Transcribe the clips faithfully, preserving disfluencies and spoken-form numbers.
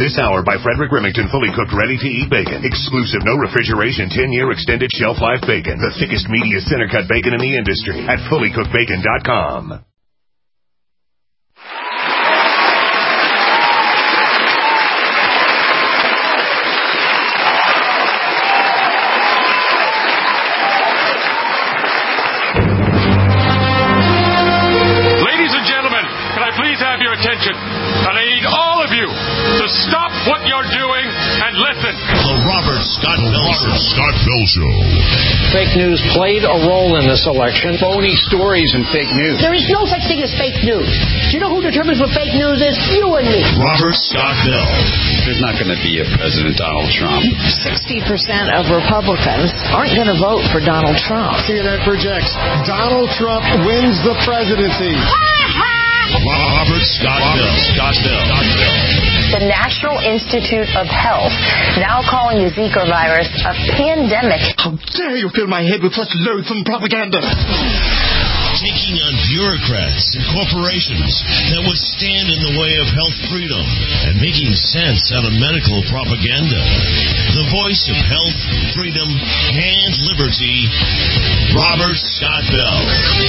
This hour by Frederick Remington, fully cooked, ready-to-eat bacon. Exclusive, no refrigeration, ten-year extended shelf life bacon. The thickest, meatiest center-cut bacon in the industry at fully cooked bacon dot com. Ladies and gentlemen, can I please have your attention? And I need all of you to stop what you're doing and listen. The Robert Scott Bell Show. Scott Bell Show. Fake news played a role in this election. Phony stories and fake news. There is no such thing as fake news. Do you know who determines what fake news is? You and me. Robert Scott Bell. There's not going to be a President Donald Trump. sixty percent of Republicans aren't going to vote for Donald Trump. C N N projects Donald Trump wins the presidency. Robert Scott Bell. Scott Bell. The National Institute of Health now calling the Zika virus a pandemic. How dare you fill my head with such loathsome propaganda? Taking on bureaucrats and corporations that would stand in the way of health freedom and making sense out of medical propaganda. The voice of health, freedom, and liberty, Robert Scott Bell.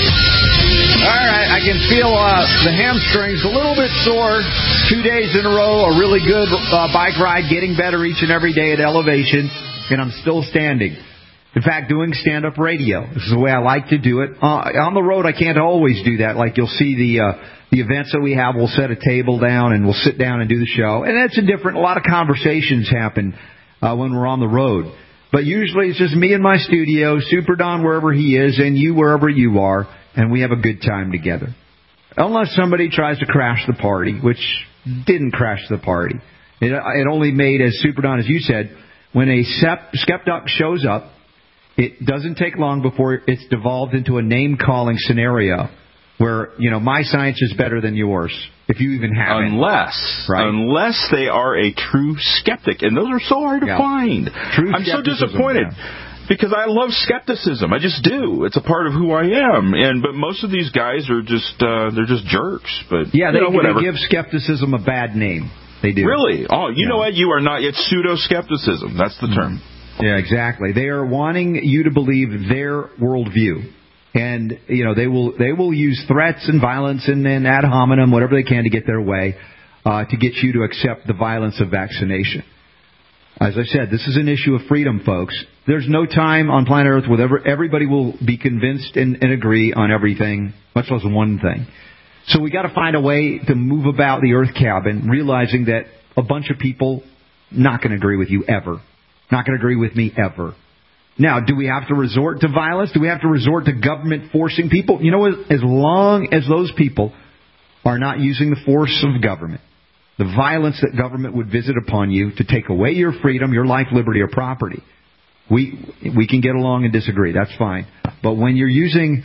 All right, I can feel uh, the hamstrings a little bit sore. Two days in a row, a really good uh, bike ride, getting better each and every day at Elevation, and I'm still standing. In fact, doing stand-up radio. This is the way I like to do it. Uh, on the road, I can't always do that. Like you'll see the uh, the events that we have, we'll set a table down and we'll sit down and do the show. And that's a different, a lot of conversations happen uh, when we're on the road. But usually it's just me in my studio, Super Don wherever he is, and you wherever you are, and we have a good time together. Unless somebody tries to crash the party, which didn't crash the party. It, it only made, as Super Don, as you said, when a skeptic shows up, it doesn't take long before it's devolved into a name-calling scenario where, you know, my science is better than yours, if you even have it. Unless, right? unless they are a true skeptic, and those are so hard to yeah. find. True I'm so disappointed. Yeah. Because I love skepticism. I just do. It's a part of who I am. And but most of these guys are just uh, they're just jerks. But yeah, they, you know, whatever. they give skepticism a bad name. They do. Really? Oh, you yeah. know what? You are not yet pseudo-skepticism. That's the term. Mm-hmm. Yeah, exactly. They are wanting you to believe their worldview, and you know they will they will use threats and violence and, and ad hominem, whatever they can to get their way, uh, to get you to accept the violence of vaccination. As I said, this is an issue of freedom, folks. There's no time on planet Earth where ever, everybody will be convinced and, and agree on everything, much less one thing. So we got to find a way to move about the Earth cabin, realizing that a bunch of people not going to agree with you ever. Not going to agree with me ever. Now, do we have to resort to violence? Do we have to resort to government forcing people? You know, as long as those people are not using the force of government, the violence that government would visit upon you to take away your freedom, your life, liberty, or property, we we can get along and disagree. That's fine. But when you're using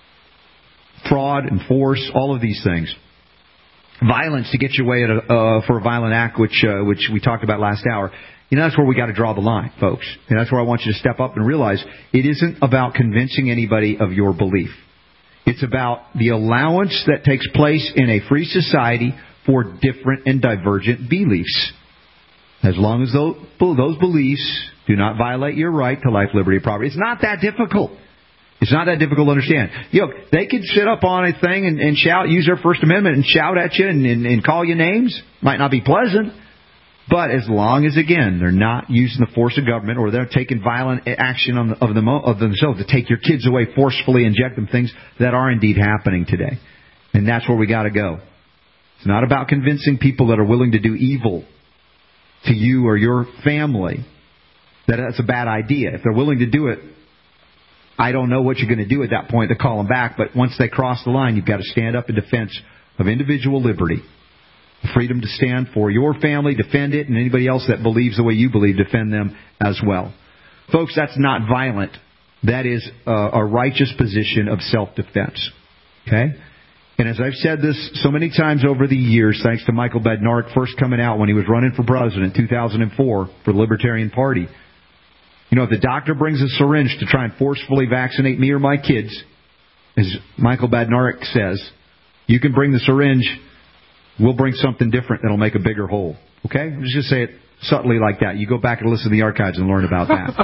fraud and force, all of these things, violence to get your way at a, uh, for a violent act, which uh, which we talked about last hour, you know, that's where we got to draw the line, folks. And that's where I want you to step up and realize it isn't about convincing anybody of your belief. It's about the allowance that takes place in a free society for different and divergent beliefs. As long as those, those beliefs do not violate your right to life, liberty, and property. It's not that difficult. It's not that difficult to understand. You know, they could sit up on a thing and, and shout, use their First Amendment and shout at you and, and, and call you names. Might not be pleasant. But as long as, again, they're not using the force of government or they're taking violent action on the, of, the, of themselves to take your kids away, forcefully inject them, things that are indeed happening today. And that's where we got to go. It's not about convincing people that are willing to do evil to you or your family that that's a bad idea. If they're willing to do it, I don't know what you're going to do at that point to call them back. But once they cross the line, you've got to stand up in defense of individual liberty. Freedom to stand for your family, defend it, and anybody else that believes the way you believe, defend them as well. Folks, that's not violent. That is a, a righteous position of self-defense. Okay? And as I've said this so many times over the years, thanks to Michael Badnarik first coming out when he was running for president in two thousand four for the Libertarian Party. You know, if the doctor brings a syringe to try and forcefully vaccinate me or my kids, as Michael Badnarik says, you can bring the syringe, we'll bring something different that'll make a bigger hole. Okay? Let's just say it subtly like that. You go back and listen to the archives and learn about that.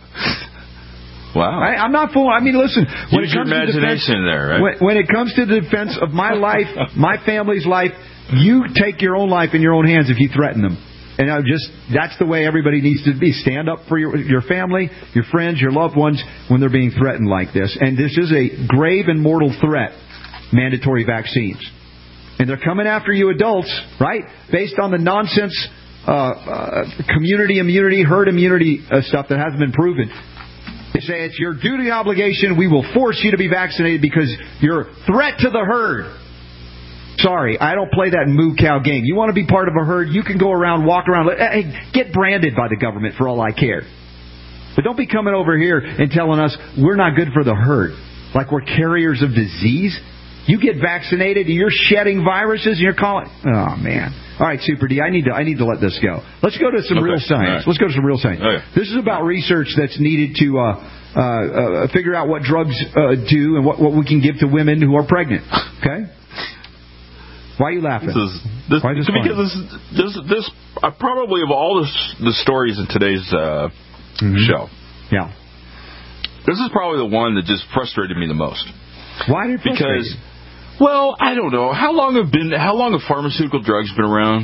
Wow. I, I'm not fooling. I mean, listen. When Use it comes your imagination to defense, there, right? When, when it comes to the defense of my life, my family's life, you take your own life in your own hands if you threaten them. And I just that's the way everybody needs to be. Stand up for your your family, your friends, your loved ones when they're being threatened like this. And this is a grave and mortal threat, mandatory vaccines. And they're coming after you adults, right? Based on the nonsense uh, uh, community immunity, herd immunity uh, stuff that hasn't been proven. They say it's your duty obligation. We will force you to be vaccinated because you're a threat to the herd. Sorry, I don't play that moo cow game. You want to be part of a herd, you can go around, walk around, hey, get branded by the government for all I care. But don't be coming over here and telling us we're not good for the herd, like we're carriers of disease. You get vaccinated and you're shedding viruses and you're calling... Oh, man. All right, Super D, I need to I need to let this go. Let's go to some okay. real science. Right. Let's go to some real science. Okay. This is about research that's needed to uh, uh, uh, figure out what drugs uh, do and what, what we can give to women who are pregnant. Okay? Why are you laughing? This is, this, Why is this because this, this, this uh, probably of all the, the stories in today's uh, mm-hmm. show, yeah, this is probably the one that just frustrated me the most. Why did it frustrate Because, you? well, I don't know how long have been how long have pharmaceutical drugs been around?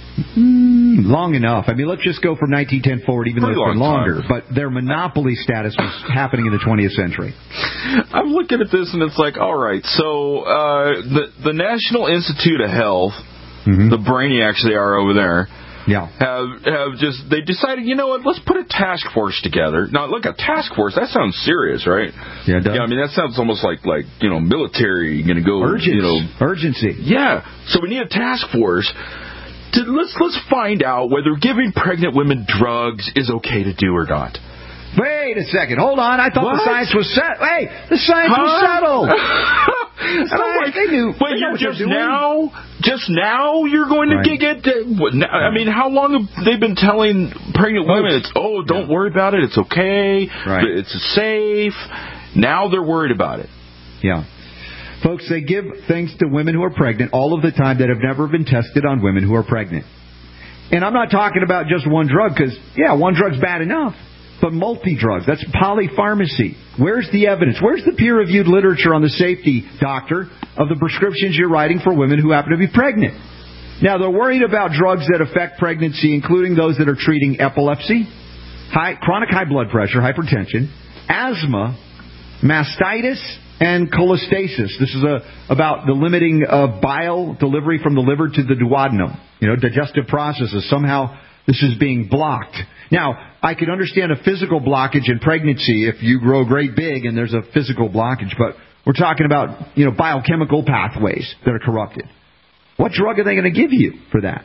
Mm, long enough. I mean, let's just go from nineteen ten forward, even Pretty though it's been long longer. time. But their monopoly status was happening in the twentieth century. I'm looking at this and it's like, all right, so uh, the the National Institute of Health, mm-hmm. the brainiacs they are over there, yeah, have have just they decided, you know what? Let's put a task force together. Now, look, a task force that sounds serious, right? Yeah, it does. Yeah, I mean that sounds almost like like you know military going to go, Urgent, you know, urgency. Yeah, so we need a task force. To, let's let's find out whether giving pregnant women drugs is okay to do or not. Wait a second. Hold on. I thought what? the science was set. Hey, the science huh? was settled. the science, like, they knew. Wait, they you're just now, just now you're going to right. get it? What, now, I mean, how long have they been telling pregnant women, it's, oh, don't yeah. worry about it, it's okay, right. it's safe. Now they're worried about it. Yeah. Folks, they give things to women who are pregnant all of the time that have never been tested on women who are pregnant. And I'm not talking about just one drug, because, yeah, one drug's bad enough. But multi-drugs, that's polypharmacy. Where's the evidence? Where's the peer-reviewed literature on the safety, doctor, of the prescriptions you're writing for women who happen to be pregnant? Now, they're worried about drugs that affect pregnancy, including those that are treating epilepsy, high, chronic high blood pressure, hypertension, asthma, mastitis, and cholestasis. This is a, about the limiting of bile delivery from the liver to the duodenum. You know, digestive processes. Somehow this is being blocked. Now, I could understand a physical blockage in pregnancy if you grow great big and there's a physical blockage, but we're talking about, you know, biochemical pathways that are corrupted. What drug are they going to give you for that?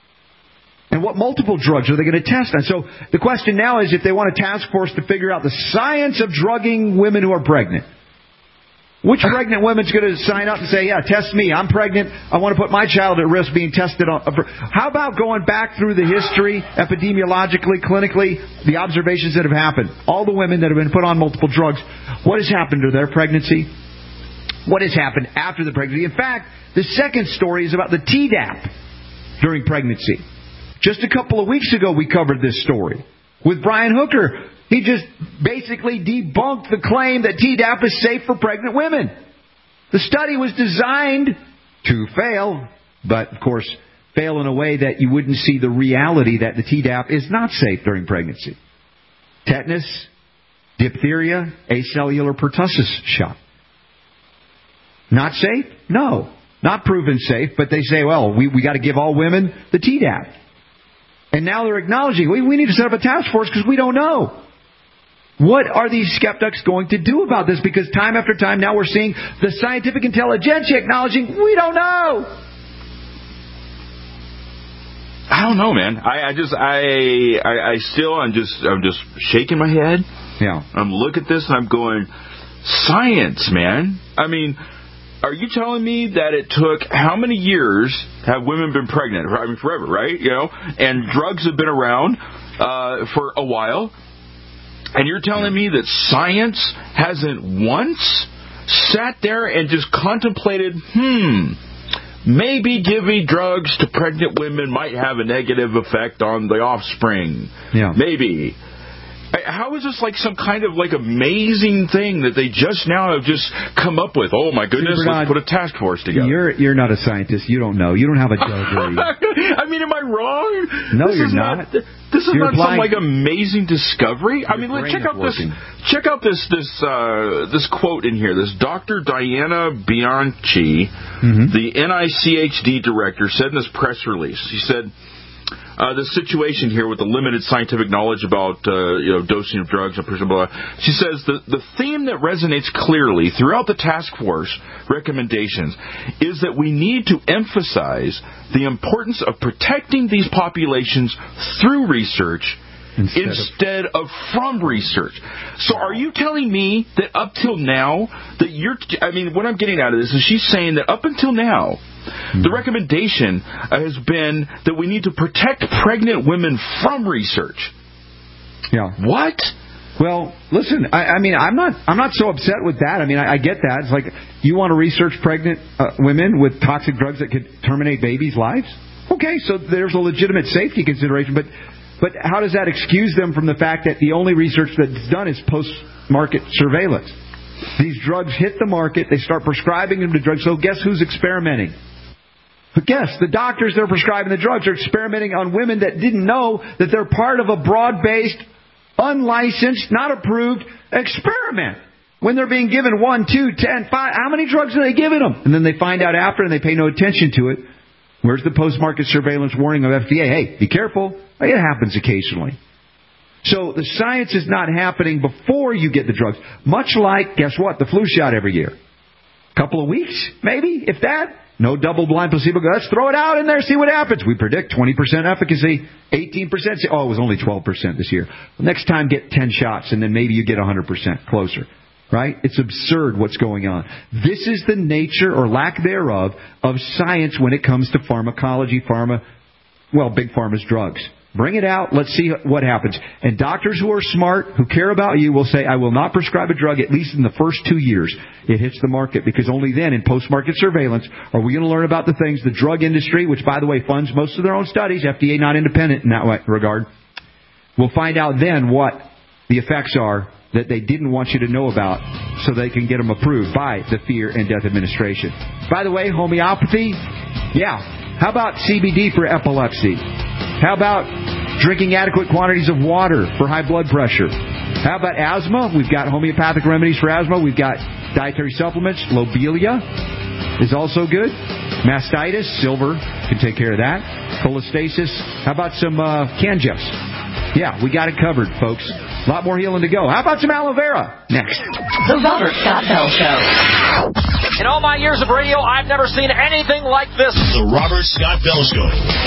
And what multiple drugs are they going to test on? So the question now is if they want a task force to figure out the science of drugging women who are pregnant. Which pregnant woman's going to sign up and say, yeah, test me. I'm pregnant. I want to put my child at risk being tested on. How about going back through the history, epidemiologically, clinically, the observations that have happened? All the women that have been put on multiple drugs, what has happened to their pregnancy? What has happened after the pregnancy? In fact, the second story is about the Tdap during pregnancy. Just a couple of weeks ago, we covered this story with Brian Hooker. He just basically debunked the claim that Tdap is safe for pregnant women. The study was designed to fail, but, of course, fail in a way that you wouldn't see the reality that the Tdap is not safe during pregnancy. Tetanus, diphtheria, acellular pertussis shot. Not safe? No. Not proven safe, but they say, well, we, we got to give all women the Tdap. And now they're acknowledging, we, we need to set up a task force because we don't know. What are these skeptics going to do about this? Because time after time now we're seeing the scientific intelligentsia acknowledging we don't know. I don't know, man. I, I just, I, I, I still, I'm just, I'm just shaking my head. Yeah. I'm looking at this and I'm going, science, man. I mean, are you telling me that it took how many years have women been pregnant? I mean, forever, right? You know, and drugs have been around uh, for a while. And you're telling me that science hasn't once sat there and just contemplated, hmm, maybe giving drugs to pregnant women might have a negative effect on the offspring. Yeah. Maybe. How is this like some kind of like amazing thing that they just now have just come up with? Oh my goodness, See, Bernard, let's put a task force together. You're you're not a scientist. You don't know. You don't have a judge. I mean, am I wrong? No, this you're is not. not this is you're not applying, some like amazing discovery. I mean, brain check out this. working. Check out this this uh, this quote in here. This Doctor Diana Bianchi, mm-hmm. the N I C H D director, said in this press release. She said. Uh, the situation here with the limited scientific knowledge about uh, you know dosing of drugs and blah, blah. She says the the theme that resonates clearly throughout the task force recommendations is that we need to emphasize the importance of protecting these populations through research instead, instead of, of from research. So are you telling me that up till now that you're I mean what I'm getting out of this is she's saying that up until now the recommendation has been that we need to protect pregnant women from research. Yeah. What? Well, listen. I, I mean, I'm not. I'm not so upset with that. I mean, I, I get that. It's like you want to research pregnant uh, women with toxic drugs that could terminate babies' lives. Okay, so there's a legitimate safety consideration, but but how does that excuse them from the fact that the only research that's done is post-market surveillance? These drugs hit the market. They start prescribing them to drugs. So guess who's experimenting? But guess the doctors that are prescribing the drugs are experimenting on women that didn't know that they're part of a broad-based, unlicensed, not approved experiment. When they're being given one, two, ten, five, how many drugs are they giving them? And then they find out after and they pay no attention to it. Where's the post-market surveillance warning of F D A? Hey, be careful. It happens occasionally. So the science is not happening before you get the drugs. Much like, guess what, the flu shot every year. Couple of weeks, maybe, if that. No double-blind placebo. Let's throw it out in there, see what happens. We predict twenty percent efficacy, eighteen percent. Oh, it was only twelve percent this year. Next time, get ten shots, and then maybe you get one hundred percent closer. Right? It's absurd what's going on. This is the nature or lack thereof of science when it comes to pharmacology, pharma, well, big pharma's drugs. Bring it out. Let's see what happens. And doctors who are smart, who care about you, will say, I will not prescribe a drug at least in the first two years it hits the market, because only then, in post-market surveillance, are we going to learn about the things the drug industry, which, by the way, funds most of their own studies, F D A not independent in that regard, we'll find out then what the effects are that they didn't want you to know about so they can get them approved by the Fear and Death Administration. By the way, homeopathy, yeah. How about C B D for epilepsy? How about drinking adequate quantities of water for high blood pressure? How about asthma? We've got homeopathic remedies for asthma. We've got dietary supplements. Lobelia is also good. Mastitis, silver can take care of that. Cholestasis. How about some uh, Canjus? Yeah, we got it covered, folks. A lot more healing to go. How about some aloe vera? Next. The Robert Scott Bell Show. In all my years of radio, I've never seen anything like this. The Robert Scott Bell Show.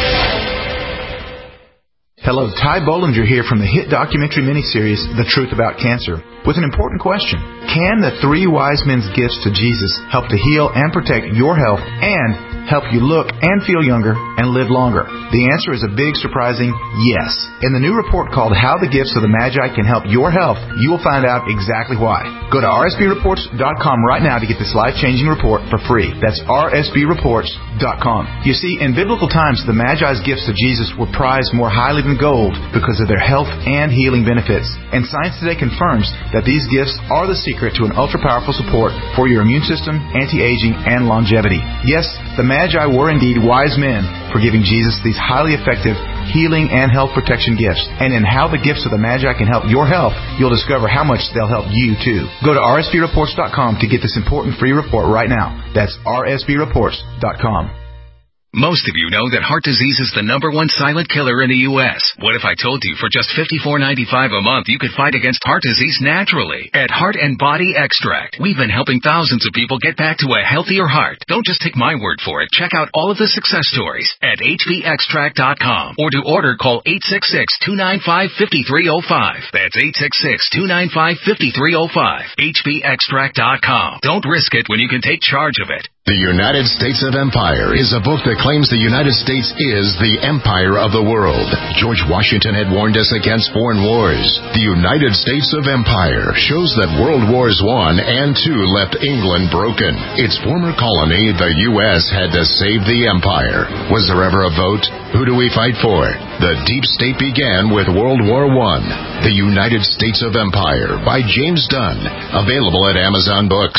Hello, Ty Bollinger here from the hit documentary miniseries, The Truth About Cancer, with an important question. Can the three wise men's gifts to Jesus help to heal and protect your health and help you look and feel younger and live longer? The answer is a big, surprising yes. In the new report called How the Gifts of the Magi Can Help Your Health, you will find out exactly why. Go to R S B reports dot com right now to get this life-changing report for free. That's R S B reports dot com. You see, in biblical times, the Magi's gifts to Jesus were prized more highly than gold because of their health and healing benefits. And science today confirms that these gifts are the secret to an ultra-powerful support for your immune system, anti-aging, and longevity. Yes, the Magi were indeed wise men for giving Jesus these highly effective healing and health protection gifts. And in How the Gifts of the Magi Can Help Your Health, you'll discover how much they'll help you, too. Go to R S B reports dot com to get this important free report right now. That's R S B reports dot com. Most of you know that heart disease is the number one silent killer in the U S What if I told you for just fifty-four ninety-five a month you could fight against heart disease naturally? At Heart and Body Extract, we've been helping thousands of people get back to a healthier heart. Don't just take my word for it. Check out all of the success stories at H B extract dot com. Or to order, call eight six six, two nine five, five three zero five. That's eight six six, two nine five, five three zero five. H B extract dot com. Don't risk it when you can take charge of it. The United States of Empire is a book that claims the United States is the empire of the world. George Washington had warned us against foreign wars. The United States of Empire shows that World Wars One and Two left England broken. Its former colony, the U S, had to save the empire. Was there ever a vote? Who do we fight for? The deep state began with World War One. The United States of Empire by James Dunn. Available at Amazon Books.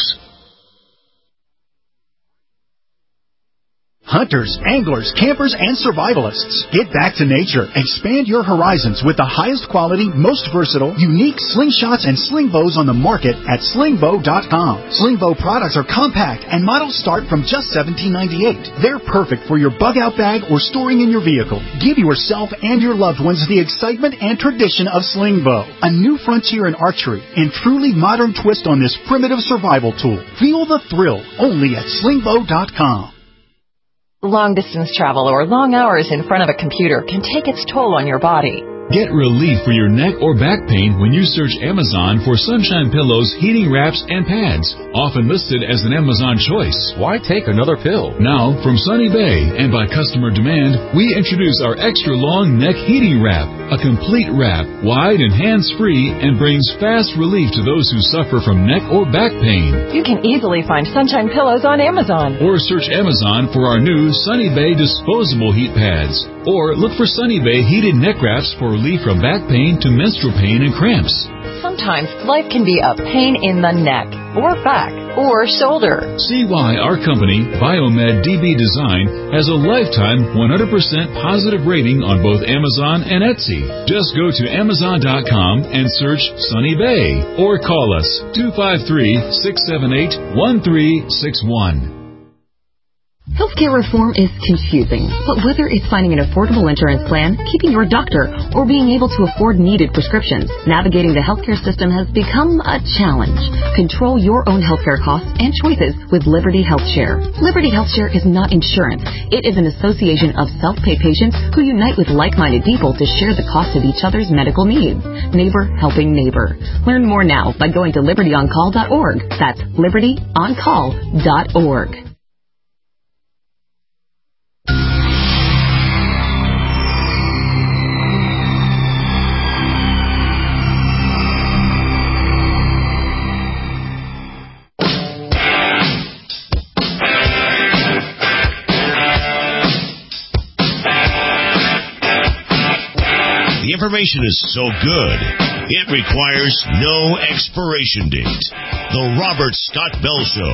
Hunters, anglers, campers, and survivalists. Get back to nature. Expand your horizons with the highest quality, most versatile, unique slingshots and sling bows on the market at sling bow dot com. Sling bow products are compact and models start from just seventeen ninety-eight. They're perfect for your bug out bag or storing in your vehicle. Give yourself and your loved ones the excitement and tradition of sling bow. A new frontier in archery and truly modern twist on this primitive survival tool. Feel the thrill only at sling bow dot com. Long-distance travel or long hours in front of a computer can take its toll on your body. Get relief for your neck or back pain when you search Amazon for Sunshine Pillows, heating wraps, and pads, often listed as an Amazon choice. Why take another pill? Now, from Sunny Bay and by customer demand, we introduce our extra long neck heating wrap, a complete wrap, wide and hands-free, and brings fast relief to those who suffer from neck or back pain. You can easily find Sunshine Pillows on Amazon. Or search Amazon for our new Sunny Bay disposable heat pads. Or look for Sunny Bay heated neck wraps for relief from back pain to menstrual pain and cramps. Sometimes life can be a pain in the neck, or back, or shoulder. See why our company, Biomed D B Design, has a lifetime one hundred percent positive rating on both Amazon and Etsy. Just go to amazon dot com and search Sunny Bay, or call us two five three, six seven eight, one three six one. Healthcare reform is confusing, but whether it's finding an affordable insurance plan, keeping your doctor, or being able to afford needed prescriptions, navigating the healthcare system has become a challenge. Control your own healthcare costs and choices with Liberty HealthShare. Liberty HealthShare is not insurance. It is an association of self-pay patients who unite with like-minded people to share the cost of each other's medical needs. Neighbor helping neighbor. Learn more now by going to liberty on call dot org. That's liberty on call dot org. The information is so good, it requires no expiration date. The Robert Scott Bell Show.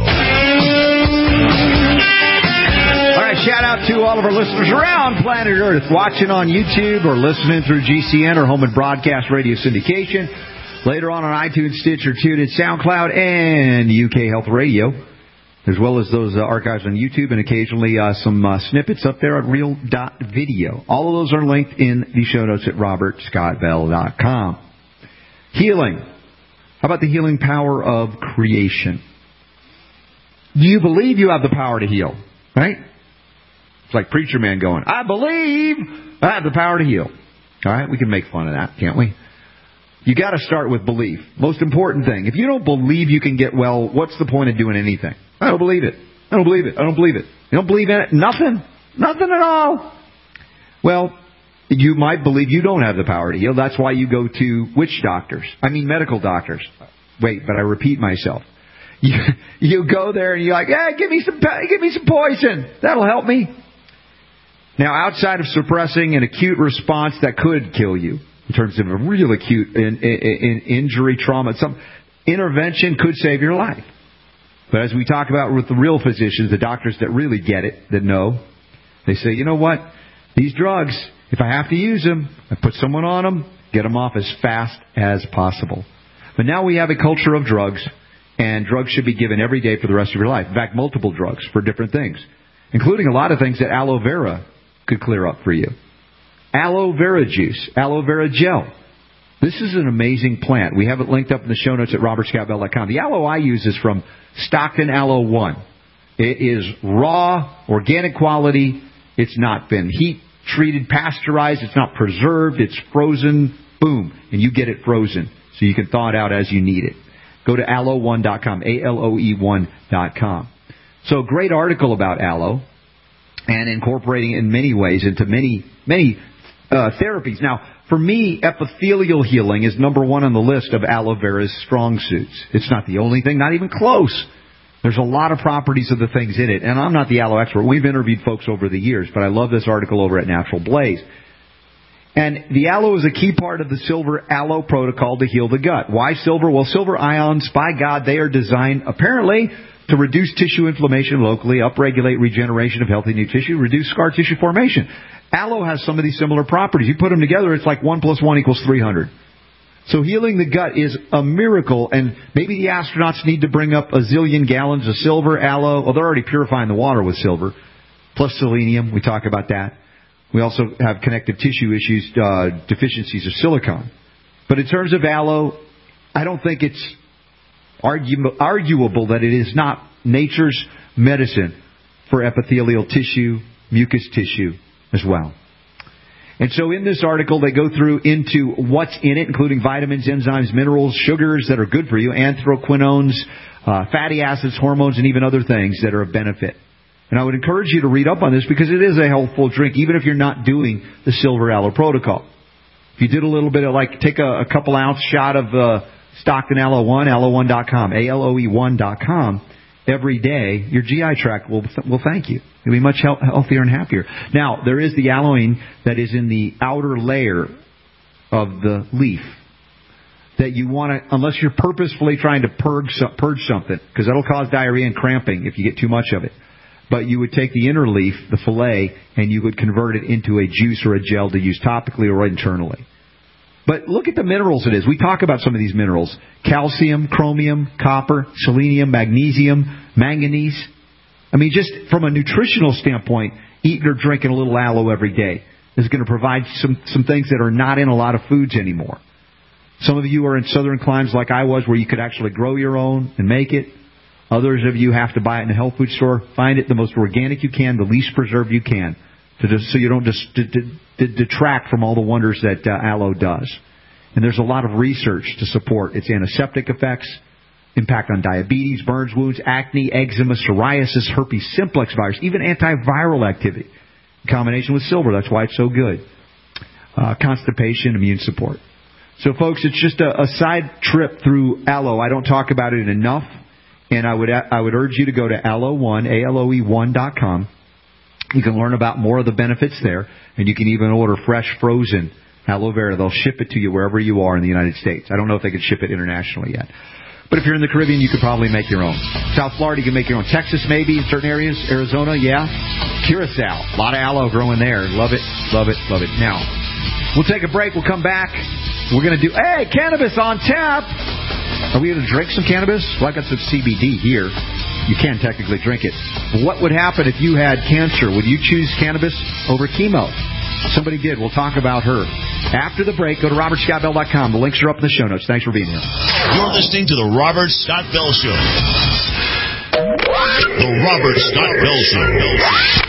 All right, shout out to all of our listeners around planet Earth, watching on YouTube or listening through G C N or Home and Broadcast Radio Syndication. Later on on iTunes, Stitcher, TuneIn, SoundCloud, and U K Health Radio, as well as those uh, archives on YouTube and occasionally uh, some uh, snippets up there at real dot video. All of those are linked in the show notes at robert scott bell dot com. Healing. How about the healing power of creation? Do you believe you have the power to heal? Right? It's like Preacher Man going, I believe I have the power to heal. All right? We can make fun of that, can't we? You got to start with belief. Most important thing. If you don't believe you can get well, what's the point of doing anything? I don't believe it. I don't believe it. I don't believe it. You don't believe in it? Nothing. Nothing at all. Well, you might believe you don't have the power to heal. That's why you go to witch doctors. I mean medical doctors. Wait, but I repeat myself. You, you go there and you're like, hey, give me some, give me some poison. That'll help me. Now, outside of suppressing an acute response that could kill you, in terms of a real acute in, in, in injury, trauma, some intervention could save your life. But as we talk about with the real physicians, the doctors that really get it, that know, they say, you know what? These drugs, if I have to use them, I put someone on them, get them off as fast as possible. But now we have a culture of drugs, and drugs should be given every day for the rest of your life. In fact, multiple drugs for different things, including a lot of things that aloe vera could clear up for you. Aloe vera juice, aloe vera gel. This is an amazing plant. We have it linked up in the show notes at robert scott bell dot com. The aloe I use is from Stockton Aloe One. It is raw, organic quality. It's not been heat-treated, pasteurized. It's not preserved. It's frozen. Boom. And you get it frozen. So you can thaw it out as you need it. Go to aloe one dot com, A L O E one dot com. So, great article about aloe and incorporating it in many ways into many, many uh, therapies. Now, for me, epithelial healing is number one on the list of aloe vera's strong suits. It's not the only thing, not even close. There's a lot of properties of the things in it, and I'm not the aloe expert. We've interviewed folks over the years, but I love this article over at Natural Blaze. And the aloe is a key part of the silver aloe protocol to heal the gut. Why silver? Well, silver ions, by God, they are designed, apparently, to reduce tissue inflammation locally, upregulate regeneration of healthy new tissue, reduce scar tissue formation. Aloe has some of these similar properties. You put them together, it's like one plus one equals three hundred. So healing the gut is a miracle, and maybe the astronauts need to bring up a zillion gallons of silver, aloe. Well, they're already purifying the water with silver, plus selenium. We talk about that. We also have connective tissue issues, uh, deficiencies of silicon. But in terms of aloe, I don't think it's argu- arguable that it is not nature's medicine for epithelial tissue, mucous tissue as well. And so in this article, they go through into what's in it, including vitamins, enzymes, minerals, sugars that are good for you, anthraquinones, uh, fatty acids, hormones, and even other things that are of benefit. And I would encourage you to read up on this because it is a healthful drink, even if you're not doing the silver aloe protocol. If you did a little bit of, like, take a, a couple ounce shot of uh, Stockton Aloe one, aloe one dot com, A L O E one dot com, every day, your G I tract will will thank you. You'll be much healthier and happier. Now, there is the aloeine that is in the outer layer of the leaf that you want to, unless you're purposefully trying to purge, purge something, because that'll cause diarrhea and cramping if you get too much of it. But you would take the inner leaf, the fillet, and you would convert it into a juice or a gel to use topically or internally. But look at the minerals it is. We talk about some of these minerals. Calcium, chromium, copper, selenium, magnesium, manganese. I mean, just from a nutritional standpoint, eating or drinking a little aloe every day is going to provide some, some things that are not in a lot of foods anymore. Some of you are in southern climes like I was where you could actually grow your own and make it. Others of you have to buy it in a health food store. Find it the most organic you can, the least preserved you can, to just, so you don't just d- d- d- detract from all the wonders that uh, aloe does. And there's a lot of research to support its antiseptic effects, impact on diabetes, burns, wounds, acne, eczema, psoriasis, herpes simplex virus, even antiviral activity. In combination with silver, that's why it's so good. Uh, constipation, immune support. So, folks, it's just a, a side trip through aloe. I don't talk about it enough, and I would I would urge you to go to aloe one, A L O E one dot com. You can learn about more of the benefits there, and you can even order fresh, frozen aloe vera. They'll ship it to you wherever you are in the United States. I don't know if they can ship it internationally yet. But if you're in the Caribbean, you could probably make your own. South Florida, you can make your own. Texas, maybe, in certain areas. Arizona, yeah. Curacao, a lot of aloe growing there. Love it, love it, love it. Now, we'll take a break. We'll come back. We're going to do, hey, cannabis on tap. Are we going to drink some cannabis? Well, I got some C B D here. You can technically drink it. What would happen if you had cancer? Would you choose cannabis over chemo? Somebody did. We'll talk about her. After the break, go to robert scott bell dot com. The links are up in the show notes. Thanks for being here. You're listening to The Robert Scott Bell Show. The Robert Scott Bell Show.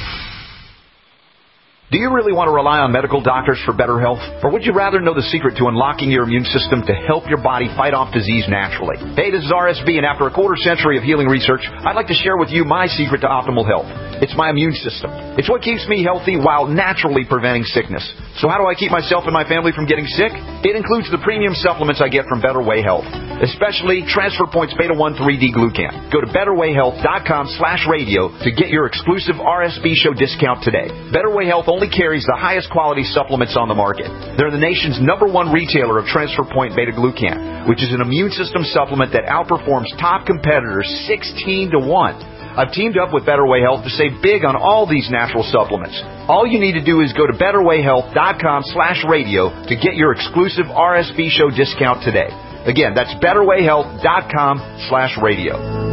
Do you really want to rely on medical doctors for better health? Or would you rather know the secret to unlocking your immune system to help your body fight off disease naturally? Hey, this is R S B, and after a quarter century of healing research, I'd like to share with you my secret to optimal health. It's my immune system. It's what keeps me healthy while naturally preventing sickness. So how do I keep myself and my family from getting sick? It includes the premium supplements I get from Better Way Health, especially Transfer Points Beta one three D Glucan. Go to better way health dot com slash radio to get your exclusive R S B show discount today. Better Way Health only carries the highest quality supplements on the market. They're the nation's number one retailer of Transfer Point Beta Glucan, which is an immune system supplement that outperforms top competitors sixteen to one. I've teamed up with Better Way Health to save big on all these natural supplements. All you need to do is go to better way health dot com slash radio to get your exclusive R S B show discount today. Again, that's better way health dot com slash radio.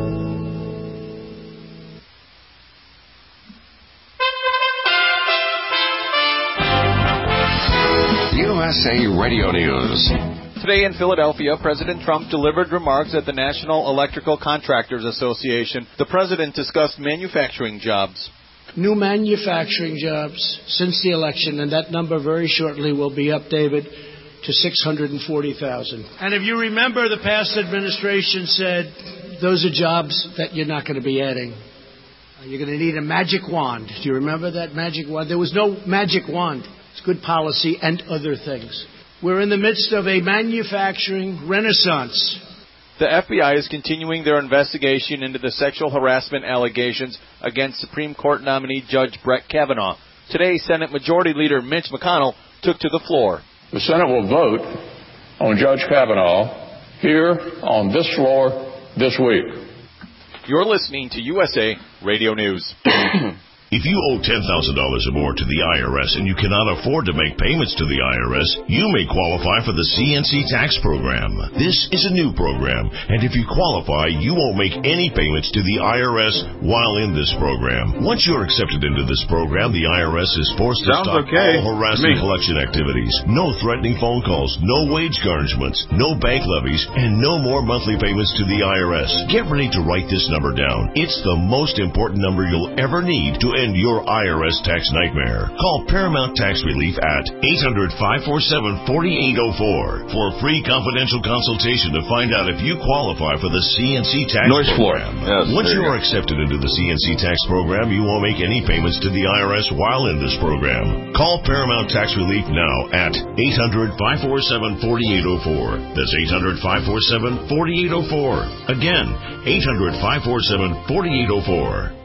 U S A Radio News. Today in Philadelphia, President Trump delivered remarks at the National Electrical Contractors Association. The president discussed manufacturing jobs. New manufacturing jobs since the election, and that number very shortly will be up, David, to six hundred forty thousand. And if you remember, the past administration said those are jobs that you're not going to be adding. You're going to need a magic wand. Do you remember that magic wand? There was no magic wand. It's good policy and other things. We're in the midst of a manufacturing renaissance. The F B I is continuing their investigation into the sexual harassment allegations against Supreme Court nominee Judge Brett Kavanaugh. Today, Senate Majority Leader Mitch McConnell took to the floor. The Senate will vote on Judge Kavanaugh here on this floor this week. You're listening to U S A Radio News. If you owe ten thousand dollars or more to the I R S and you cannot afford to make payments to the I R S, you may qualify for the C N C tax program. This is a new program, and if you qualify, you won't make any payments to the I R S while in this program. Once you're accepted into this program, the I R S is forced to Sounds stop okay all harassment collection activities. No threatening phone calls, no wage garnishments, no bank levies, and no more monthly payments to the I R S. Get ready to write this number down. It's the most important number you'll ever need to end your I R S tax nightmare. Call Paramount Tax Relief at eight hundred, five four seven, four eight zero four for a free confidential consultation to find out if you qualify for the C N C tax Noise program. Yes, Once you are go. accepted into the C N C tax program, you won't make any payments to the I R S while in this program. Call Paramount Tax Relief now at eight hundred, five four seven, four eight zero four. That's eight hundred, five four seven, four eight zero four. Again, eight hundred, five four seven, four eight zero four.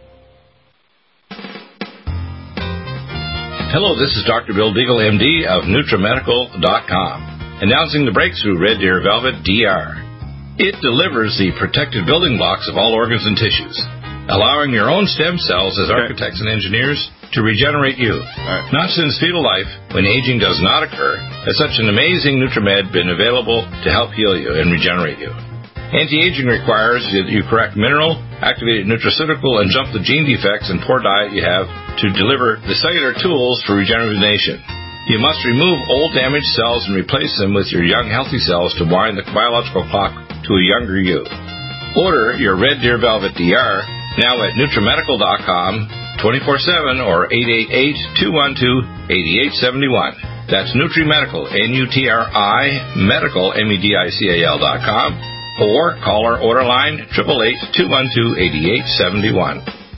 Hello, this is Doctor Bill Deagle, M D of NutriMedical dot com, announcing the breakthrough Red Deer Velvet D R. It delivers the protective building blocks of all organs and tissues, allowing your own stem cells as architects and engineers to regenerate you. Right. Not since fetal life, when aging does not occur, has such an amazing NutriMed been available to help heal you and regenerate you. Anti-aging requires that you correct mineral, activated nutraceutical, and jump the gene defects and poor diet you have to deliver the cellular tools for regeneration. You must remove old damaged cells and replace them with your young healthy cells to wind the biological clock to a younger you. Order your Red Deer Velvet D R now at NutriMedical dot com, twenty-four seven or eight eight eight, two one two, eight eight seven one. That's NutriMedical, N U T R I, medical, M E D I C A L dot com. Or call our order line, eight eight eight, two one two, eight eight seven one.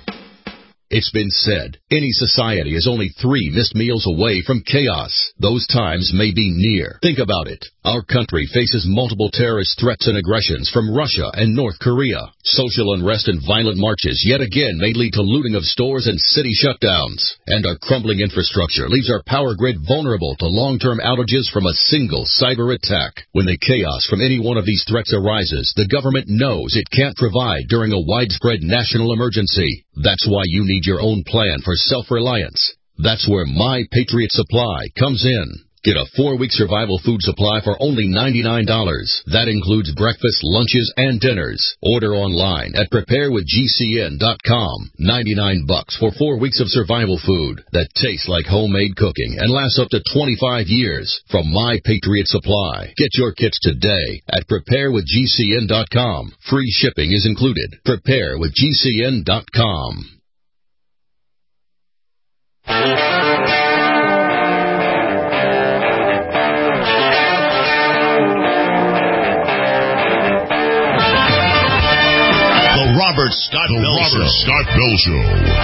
It's been said, any society is only three missed meals away from chaos. Those times may be near. Think about it. Our country faces multiple terrorist threats and aggressions from Russia and North Korea. Social unrest and violent marches yet again may lead to looting of stores and city shutdowns. And our crumbling infrastructure leaves our power grid vulnerable to long-term outages from a single cyber attack. When the chaos from any one of these threats arises, the government knows it can't provide during a widespread national emergency. That's why you need your own plan for self-reliance. That's where My Patriot Supply comes in. Get a four-week survival food supply for only ninety-nine dollars. That includes breakfast, lunches, and dinners. Order online at prepare with G C N dot com. ninety-nine bucks for four weeks of survival food that tastes like homemade cooking and lasts up to twenty-five years from My Patriot Supply. Get your kits today at prepare with G C N dot com. Free shipping is included. prepare with G C N dot com. Robert Scott the Bell Robert Show. Scott Bell Show.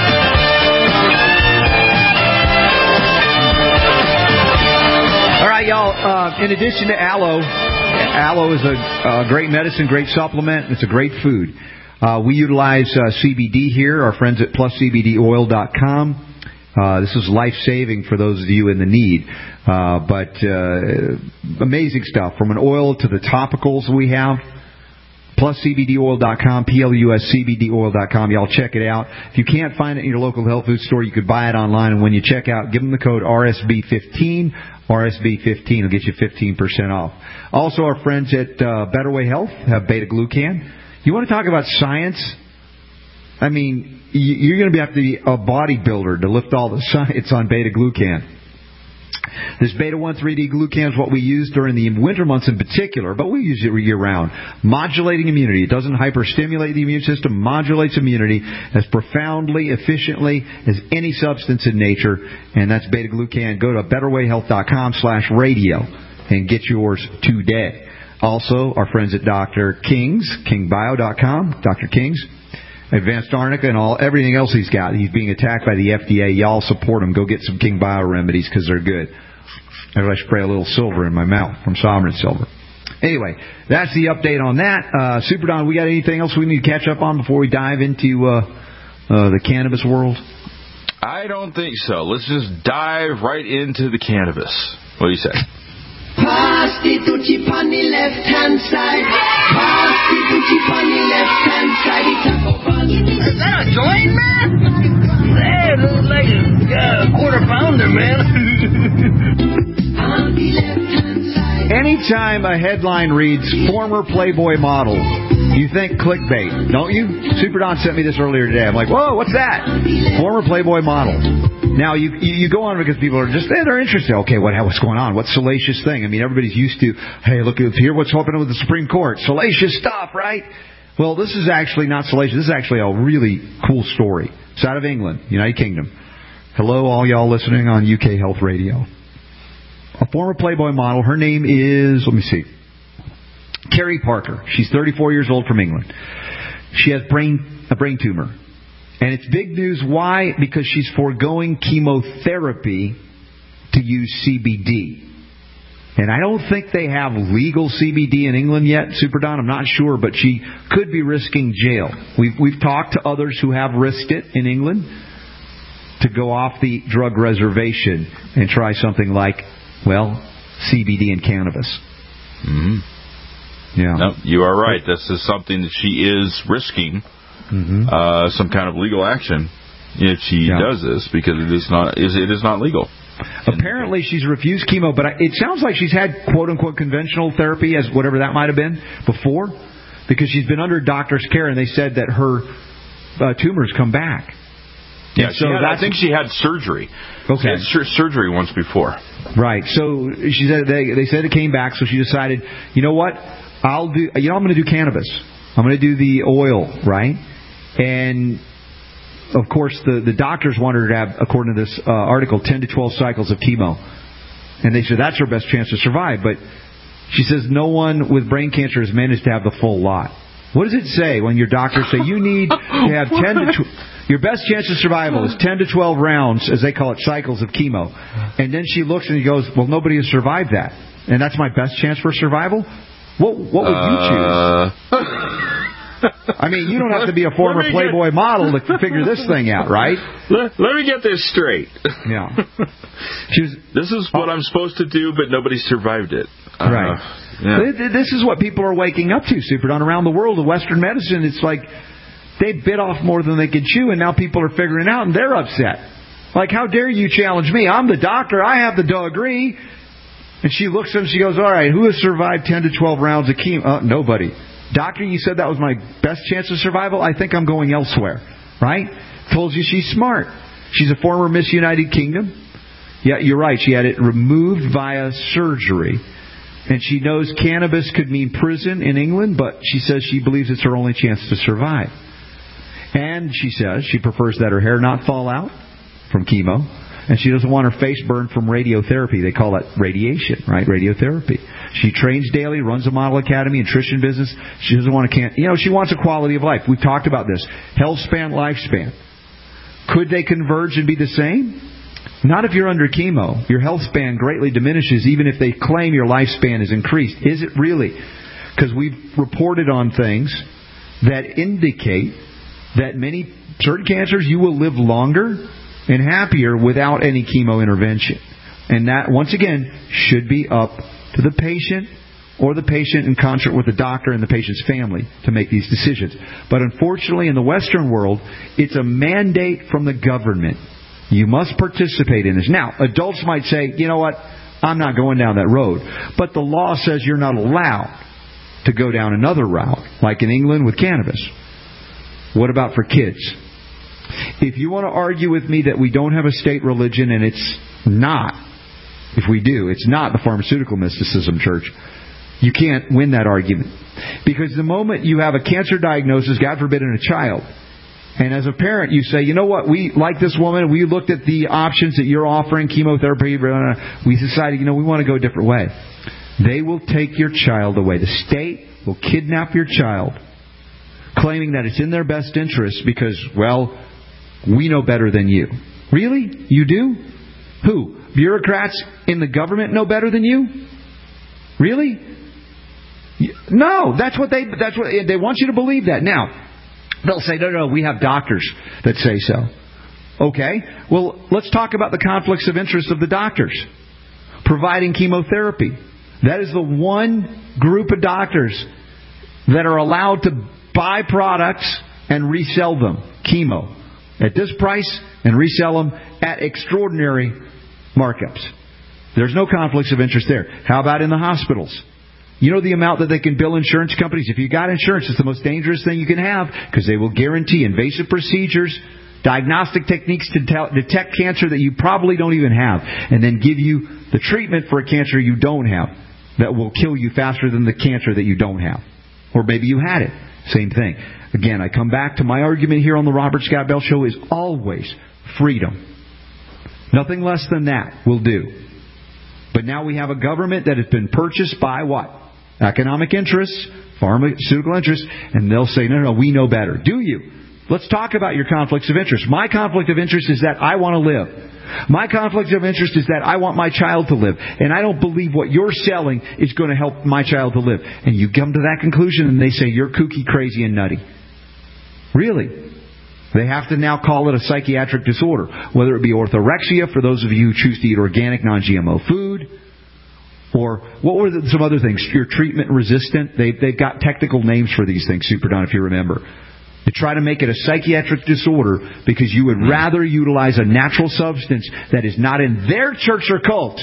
All right, y'all. Uh, in addition to aloe, aloe is a, a great medicine, great supplement. It's a great food. Uh, we utilize uh, C B D here. Our friends at plus C B D oil dot com. Uh, this is life-saving for those of you in the need. Uh, but uh, amazing stuff, from an oil to the topicals we have. plus C B D oil dot com, P L U S C B D oil dot com. Y'all check it out. If you can't find it in your local health food store, you could buy it online. And when you check out, give them the code R S B fifteen. R S B fifteen will get you fifteen percent off. Also, our friends at uh, Better Way Health have beta-glucan. You want to talk about science? I mean, you're going to have to be a bodybuilder to lift all the science on beta-glucan. This beta one three D glucan is what we use during the winter months in particular, but we use it year-round. Modulating immunity. It doesn't hyperstimulate the immune system, modulates immunity as profoundly, efficiently as any substance in nature, and that's beta-glucan. Go to better way health dot com slash radio and get yours today. Also, our friends at Doctor King's, king bio dot com, Doctor King's. Advanced Arnica and all everything else he's got. He's being attacked by the F D A. Y'all support him. Go get some King Bio remedies because they're good. I spray a little silver in my mouth from Sovereign Silver. Anyway, that's the update on that. Uh, Super Don, we got anything else we need to catch up on before we dive into uh, uh, the cannabis world? I don't think so. Let's just dive right into the cannabis. What do you say? Pass the Gucci on the left hand side. Pass the Gucci on the left hand side. Is that a joint, man? Hey, it looks like a uh, quarter pounder, man. On the left hand side. Anytime a headline reads former Playboy model, you think clickbait, don't you? Super Don sent me this earlier today. I'm like, whoa, what's that? Former Playboy model. Now, you, you you go on because people are just, hey, they're interested. Okay, what what's going on? What salacious thing? I mean, everybody's used to, hey, look, here what's happening with the Supreme Court. Salacious stuff, right? Well, this is actually not salacious. This is actually a really cool story. It's out of England, United Kingdom. Hello, all y'all listening on U K Health Radio. A former Playboy model, her name is, let me see, Carrie Parker. She's thirty-four years old from England. She has brain a brain tumor. And it's big news. Why? Because she's foregoing chemotherapy to use C B D. And I don't think they have legal C B D in England yet, Super Don. I'm not sure, but she could be risking jail. We've we've talked to others who have risked it in England to go off the drug reservation and try something like, well, C B D and cannabis. Mm-hmm. Yeah. No, you are right. This is something that she is risking. Mm-hmm. Uh, some kind of legal action if she yeah. does this, because it is not is it is not legal. Apparently, she's refused chemo, but it sounds like she's had quote unquote conventional therapy, as whatever that might have been before, because she's been under doctor's care, and they said that her uh, tumors come back. Yeah, so had, I think she had surgery. Okay, she had sur- surgery once before. Right. So she said they they said it came back, so she decided, you know what, I'll do. You know, I'm going to do cannabis. I'm going to do the oil, right? And, of course, the, the doctors wanted her to have, according to this uh, article, ten to twelve cycles of chemo. And they said that's her best chance to survive. But she says no one with brain cancer has managed to have the full lot. What does it say when your doctors say you need to have ten to twelve... Your best chance of survival is ten to twelve rounds, as they call it, cycles of chemo. And then she looks and she goes, well, nobody has survived that. And that's my best chance for survival? What, what would you choose? Uh... I mean, you don't have to be a former Playboy get... model to figure this thing out, right? Let, let me get this straight. Yeah. Was, this is what I'm supposed to do, but nobody survived it. Uh, right. Yeah. This is what people are waking up to, Super Don. Around the world, the Western medicine, it's like they bit off more than they could chew, and now people are figuring it out, and they're upset. Like, how dare you challenge me? I'm the doctor. I have the degree. And she looks at him and she goes, all right, who has survived ten to twelve rounds of chemo? Uh, nobody. Doctor, you said that was my best chance of survival? I think I'm going elsewhere. Right? Told you she's smart. She's a former Miss United Kingdom. Yeah, you're right. She had it removed via surgery. And she knows cannabis could mean prison in England, but she says she believes it's her only chance to survive. And she says she prefers that her hair not fall out from chemo. And she doesn't want her face burned from radiotherapy. They call that radiation, right? Radiotherapy. She trains daily, runs a model academy, nutrition business. She doesn't want to, can you know, she wants a quality of life. We've talked about this. Health span, lifespan. Could they converge and be the same? Not if you're under chemo. Your health span greatly diminishes, even if they claim your lifespan is increased. Is it really? Because we've reported on things that indicate that many certain cancers you will live longer and happier without any chemo intervention. And that, once again, should be up to the patient or the patient in concert with the doctor and the patient's family to make these decisions. But unfortunately, in the Western world, it's a mandate from the government. You must participate in this. Now, adults might say, you know what, I'm not going down that road. But the law says you're not allowed to go down another route, like in England with cannabis. What about for kids? If you want to argue with me that we don't have a state religion, and it's not, if we do, it's not the pharmaceutical mysticism church, you can't win that argument. Because the moment you have a cancer diagnosis, God forbid, in a child, and as a parent you say, you know what, we like this woman, we looked at the options that you're offering, chemotherapy, we decided, you know, we want to go a different way. They will take your child away. The state will kidnap your child, claiming that it's in their best interest because, well, we know better than you. Really? You do? Who? Bureaucrats in the government know better than you? Really? No, that's what they that's what they want you to believe that. Now, they'll say, no, no, we have doctors that say so. Okay, well, let's talk about the conflicts of interest of the doctors providing chemotherapy. That is the one group of doctors that are allowed to buy products and resell them, chemo, at this price and resell them at extraordinary markups. There's no conflicts of interest there. How about in the hospitals? You know the amount that they can bill insurance companies? If you got insurance, it's the most dangerous thing you can have because they will guarantee invasive procedures, diagnostic techniques to tell, detect cancer that you probably don't even have, and then give you the treatment for a cancer you don't have that will kill you faster than the cancer that you don't have. Or maybe you had it. Same thing. Again, I come back to my argument here on the Robert Scott Bell Show is always freedom. Nothing less than that will do. But now we have a government that has been purchased by what? Economic interests, pharmaceutical interests, and they'll say, no, no, no, we know better. Do you? Let's talk about your conflicts of interest. My conflict of interest is that I want to live. My conflict of interest is that I want my child to live. And I don't believe what you're selling is going to help my child to live. And you come to that conclusion and they say you're kooky, crazy, and nutty. Really? They have to now call it a psychiatric disorder. Whether it be orthorexia for those of you who choose to eat organic, non-G M O food. Or what were the, some other things? You're treatment resistant. They, they've got technical names for these things, Super Don, if you remember. They try to make it a psychiatric disorder because you would rather utilize a natural substance that is not in their church or cult.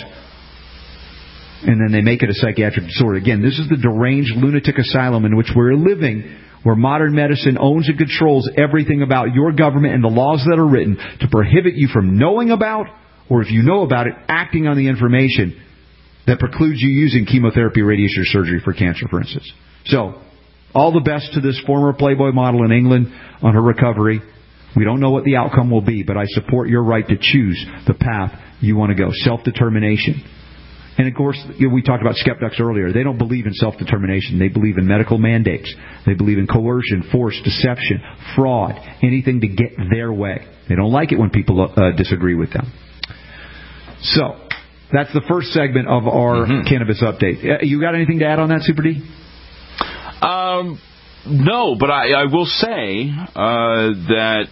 And then they make it a psychiatric disorder. Again, this is the deranged lunatic asylum in which we're living, where modern medicine owns and controls everything about your government and the laws that are written to prohibit you from knowing about, or if you know about it, acting on the information that precludes you using chemotherapy, radiation, or surgery for cancer, for instance. So, all the best to this former Playboy model in England on her recovery. We don't know what the outcome will be, but I support your right to choose the path you want to go. Self-determination. And of course, you know, we talked about skeptics earlier. They don't believe in self-determination. They believe in medical mandates. They believe in coercion, force, deception, fraud, anything to get their way. They don't like it when people uh, disagree with them. So, that's the first segment of our mm-hmm. cannabis update. Uh, you got anything to add on that, Super D? Um, no, but I, I will say uh, that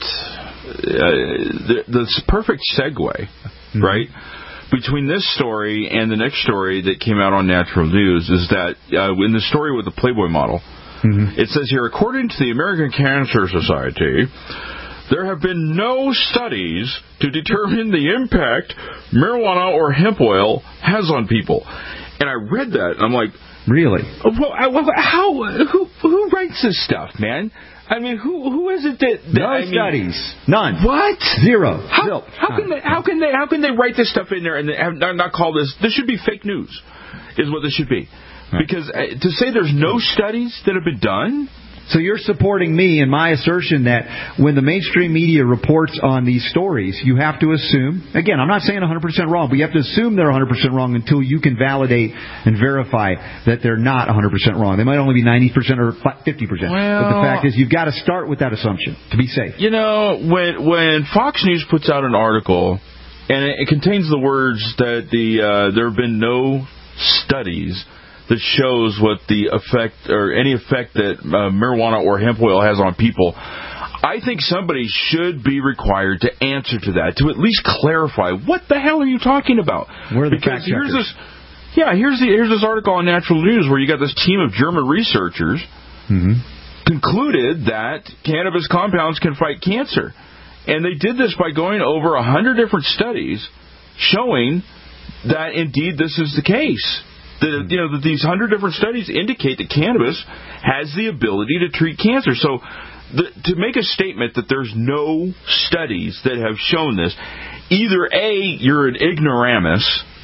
uh, the, the perfect segue, mm-hmm. right, between this story and the next story that came out on Natural News is that uh, in the story with the Playboy model, mm-hmm. it says here, according to the American Cancer Society, there have been no studies to determine the impact marijuana or hemp oil has on people. And I read that, and I'm like, really? Well, how? Who who writes this stuff, man? I mean, who who is it that? that no I mean, studies, none. What? Zero. How, how can they? How can they? How can they write this stuff in there and have, not call this? This should be fake news, is what this should be. Right. Because uh, to say there's no studies that have been done. So you're supporting me in my assertion that when the mainstream media reports on these stories, you have to assume, again, I'm not saying one hundred percent wrong, but you have to assume they're one hundred percent wrong until you can validate and verify that they're not one hundred percent wrong. They might only be ninety percent or fifty percent. Well, but the fact is you've got to start with that assumption to be safe. You know, when when Fox News puts out an article and it, it contains the words that the uh, there have been no studies that shows what the effect or any effect that uh, marijuana or hemp oil has on people, I think somebody should be required to answer to that, to at least clarify what the hell are you talking about? Where are the because fact here's checkers? this, yeah, here's the here's this article on Natural News where you got this team of German researchers mm-hmm. concluded that cannabis compounds can fight cancer, and they did this by going over a hundred different studies showing that indeed this is the case. That, you know, that these hundred different studies indicate that cannabis has the ability to treat cancer. So the, to make a statement that there's no studies that have shown this, either A, you're an ignoramus,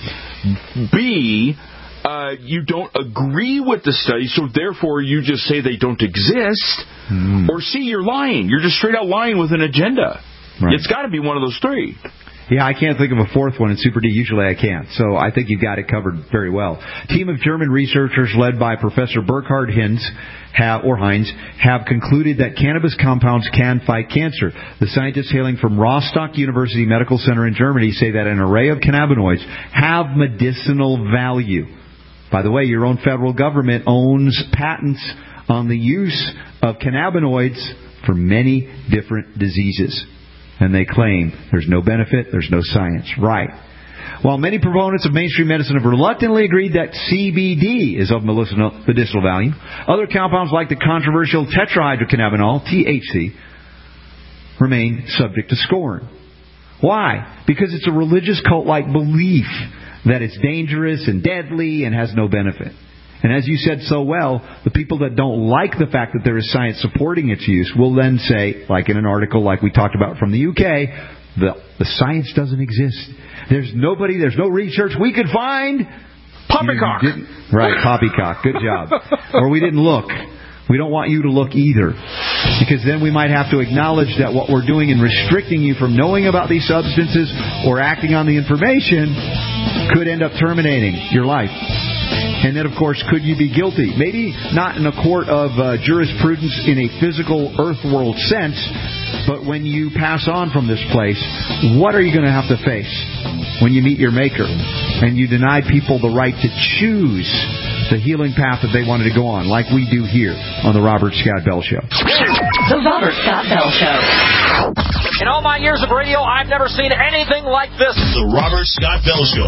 B, uh, you don't agree with the studies, so therefore you just say they don't exist, mm. or C, you're lying. You're just straight out lying with an agenda. Right. It's got to be one of those three. Yeah, I can't think of a fourth one in Super D. Usually I can't. So I think you've got it covered very well. A team of German researchers led by Professor Burkhard Hinz have, or Heinz have concluded that cannabis compounds can fight cancer. The scientists hailing from Rostock University Medical Center in Germany say that an array of cannabinoids have medicinal value. By the way, your own federal government owns patents on the use of cannabinoids for many different diseases. And they claim there's no benefit, there's no science. Right. While many proponents of mainstream medicine have reluctantly agreed that C B D is of medicinal, medicinal value, other compounds like the controversial tetrahydrocannabinol, T H C, remain subject to scorn. Why? Because it's a religious cult-like belief that it's dangerous and deadly and has no benefit. And as you said so well, the people that don't like the fact that there is science supporting its use will then say, like in an article like we talked about from the U K, the, the science doesn't exist. There's nobody, there's no research we could find. Poppycock. Right, poppycock. Good job. Or we didn't look. We don't want you to look either. Because then we might have to acknowledge that what we're doing in restricting you from knowing about these substances or acting on the information could end up terminating your life. And then, of course, could you be guilty? Maybe not in a court of uh, jurisprudence in a physical earth world sense, but when you pass on from this place, what are you going to have to face when you meet your Maker and you deny people the right to choose the healing path that they wanted to go on, like we do here on the Robert Scott Bell Show? The Robert Scott Bell Show. In all my years of radio, I've never seen anything like this. The Robert Scott Bell Show.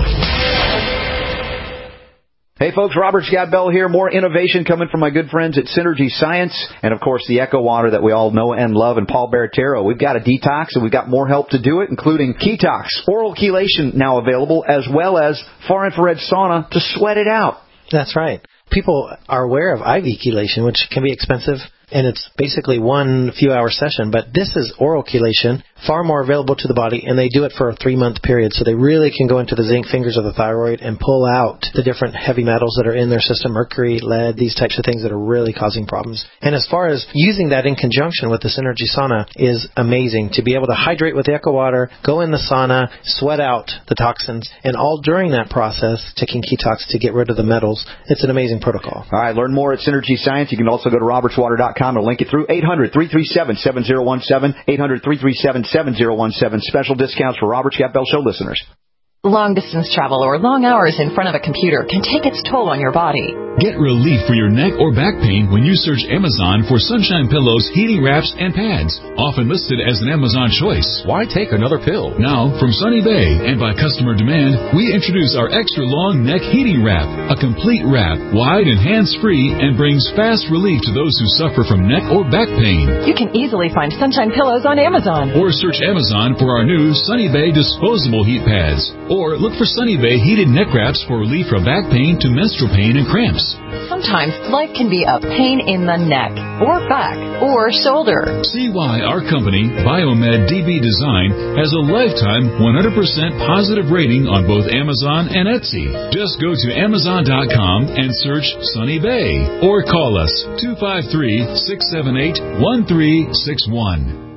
Hey folks, Robert Scott Bell here. More innovation coming from my good friends at Synergy Science. And of course the Echo Water that we all know and love, and Paul Baratero. We've got a detox and we've got more help to do it, including Ketox, oral chelation now available, as well as far infrared sauna to sweat it out. That's right. People are aware of I V chelation, which can be expensive, and it's basically one few-hour session. But this is oral chelation, far more available to the body, and they do it for a three-month period. So they really can go into the zinc fingers of the thyroid and pull out the different heavy metals that are in their system, mercury, lead, these types of things that are really causing problems. And as far as using that in conjunction with the Synergy Sauna is amazing. To be able to hydrate with the Echo Water, go in the sauna, sweat out the toxins, and all during that process, taking Ketox to get rid of the metals. It's an amazing protocol. All right, learn more at Synergy Science. You can also go to roberts water dot com and link it through eight hundred, three three seven, seven zero one seven, eight hundred, three three seven, seven zero one seven. Special discounts for Robert Scott Bell Show listeners. Long-distance travel or long hours in front of a computer can take its toll on your body. Get relief for your neck or back pain when you search Amazon for Sunshine Pillows, heating wraps, and pads. Often listed as an Amazon choice. Why take another pill? Now, from Sunny Bay and by customer demand, we introduce our extra long neck heating wrap. A complete wrap, wide and hands-free, and brings fast relief to those who suffer from neck or back pain. You can easily find Sunshine Pillows on Amazon. Or search Amazon for our new Sunny Bay disposable heat pads. Or look for Sunny Bay heated neck wraps for relief from back pain to menstrual pain and cramps. Sometimes life can be a pain in the neck, or back, or shoulder. See why our company, Biomed D B Design, has a lifetime one hundred percent positive rating on both Amazon and Etsy. Just go to amazon dot com and search Sunny Bay, or call us two five three, six seven eight, one three six one.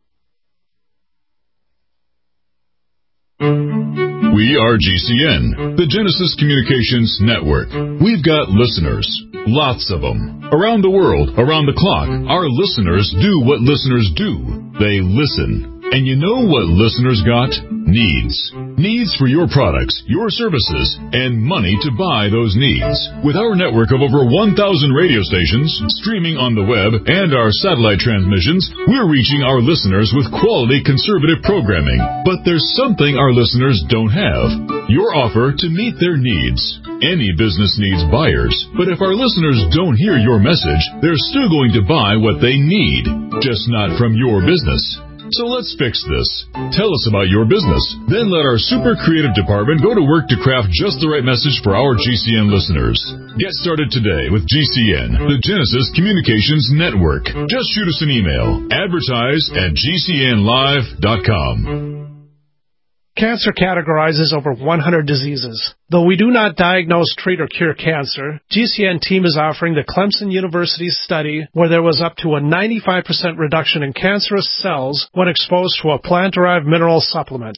We are G C N, the Genesis Communications Network. We've got listeners, lots of them. Around the world, around the clock, our listeners do what listeners do. They listen. And you know what listeners got? Needs. Needs for your products, your services, and money to buy those needs. With our network of over one thousand radio stations, streaming on the web, and our satellite transmissions, we're reaching our listeners with quality conservative programming. But there's something our listeners don't have. Your offer to meet their needs. Any business needs buyers, but if our listeners don't hear your message, they're still going to buy what they need, just not from your business. So let's fix this. Tell us about your business. Then let our super creative department go to work to craft just the right message for our G C N listeners. Get started today with G C N, the Genesis Communications Network. Just shoot us an email. Advertise at g c n live dot com. Cancer categorizes over one hundred diseases. Though we do not diagnose, treat, or cure cancer, G C N team is offering the Clemson University study where there was up to a ninety-five percent reduction in cancerous cells when exposed to a plant-derived mineral supplement.